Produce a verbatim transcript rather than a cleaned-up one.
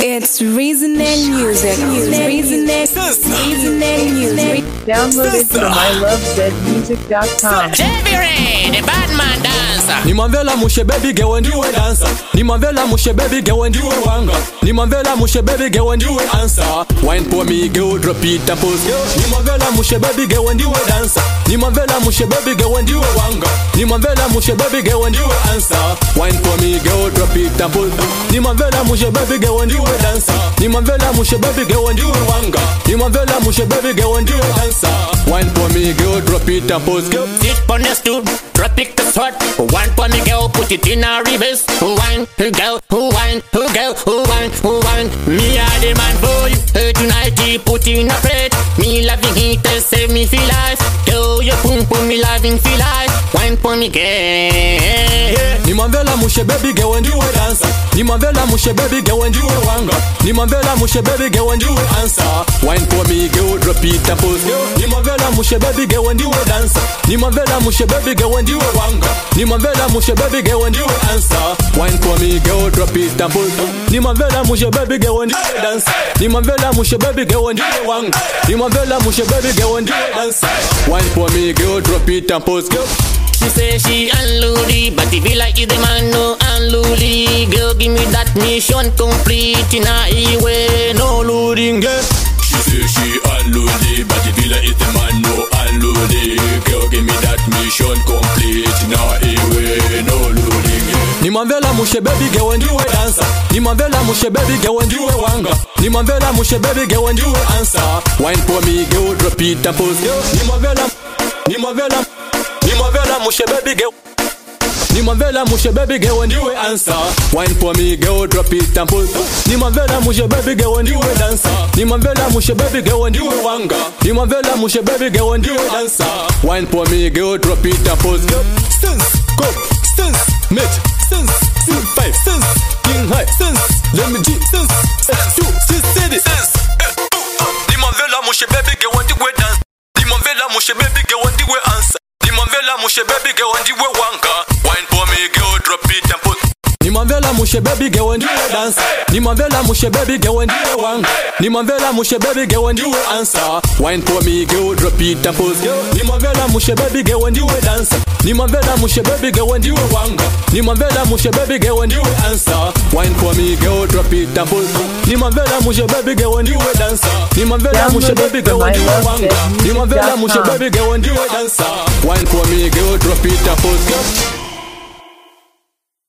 It's Reasoning Music. Reasoning, Reasoning Music. Download it from I love zed music dot com. Jerry, the Batman dancer. Nimamvela mushe baby girl and you a dancer. Nimamvela mushe baby girl and you a wanga. Nimamvela mushe baby girl and you a answer. Wine for me girl, drop it and pose girl. Nimamvela mushe baby girl and you a dancer. Nimamvela mushe baby girl and you a wanga. Nimamvela mushe baby girl and you a answer. Wine for me girl, drop it and pose. Nimamvela mushe baby girl and you a dancer. Nimamvela mushe baby girl and you a wanga. Nimamvela mushe baby girl and you a dancer. Wine for me girl, drop it and pose girl. Sit on the stool, drop it the sweat. Wine for me girl, put it in a reverse. Who wine, who go, who wine, who go, who wine, who wine. Me are the man for you. Hey, tonight he put in a plate. Me loving heat to save me feel life. Do you pum pum me loving feel life. Wine for me girl. Nimamvela mushe baby girl and you a dancer. Nimamvela mushe baby girl and you a wanga. Nimamvela mushe baby girl and you a answer. Wine for me girl, drop it and pose girl. Nimamvela mushe baby girl and you a dancer. Nimamvela mushe baby girl and you a wanga. Nimamvela mushe baby girl and you a answer. Wine for me girl, drop it and pose. Nimamvela mushe baby girl and you a dancer. Nimamvela mushe baby girl and you a wanga. Nimamvela mushe baby girl and you a dancer. Wine for me girl, drop it and pose girl. She say she unloady, but if you like you the man no unloady. Girl, give me that mission complete in a highway, no loading girl. She say she unloady, but if you like it the man no unloady. Girl, give me that mission complete in a highway, no loading girl. Nimamvela mushe baby girl and you a dancer. Nimamvela mushe baby girl and you a wanga. Nimamvela mushe baby girl and you a answer. Wine for me girl, drop it and pose girl. Nimamvela, Nimamvela, Nimamvela mushe baby girl. Nimamvela mushe baby girl and you a answer. Wine for me girl, drop it and pose. Nimamvela mushe baby girl and you a dancer. Nimamvela mushe baby girl and you a wanga. Nimamvela mushe baby girl and you a dancer. Wine for me girl, drop it and pose girl. Sense, go, sense, mate, sense, scene five, sense, king high, sense, let me G, sense, X two, six city, sense. Nimamvela mushe baby girl and you a dance. Nimamvela mushe baby girl and you a answer. Nimamvela mushe baby girl and you a wanga. Wine for me girl, drop it and put. Nimamvela mushe baby girl and you a dance. Nimamvela mushe baby girl and you a wanga. Nimamvela mushe baby girl and you a answer. Wine for me girl, drop it and pose girl. Nimamvela mushe baby girl and you a dance. Nimamvela mushe baby girl and you a wanga. Nimamvela mushe baby girl and you a answer. Wine for me girl, drop it and pose. Nimamvela mushe baby girl and you a dancer. Nimamvela mushe baby girl and you a wanga. Nimamvela mushe baby girl and you a dancer. Wine for me girl, drop it and pose girl.